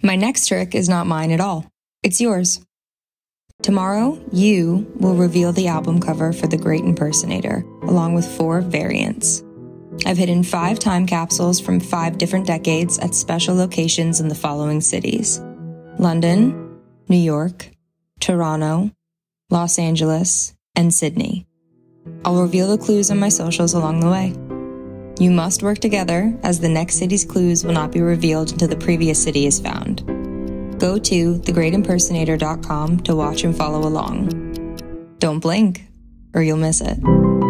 My next trick is not mine at all. It's yours. Tomorrow, you will reveal the album cover for The Great Impersonator, along with 4 variants. I've hidden 5 time capsules from 5 different decades at special locations in the following cities: London, New York, Toronto, Los Angeles, and Sydney. I'll reveal the clues on my socials along the way. You must work together, as the next city's clues will not be revealed until the previous city is found. Go to thegreatimpersonator.com to watch and follow along. Don't blink, or you'll miss it.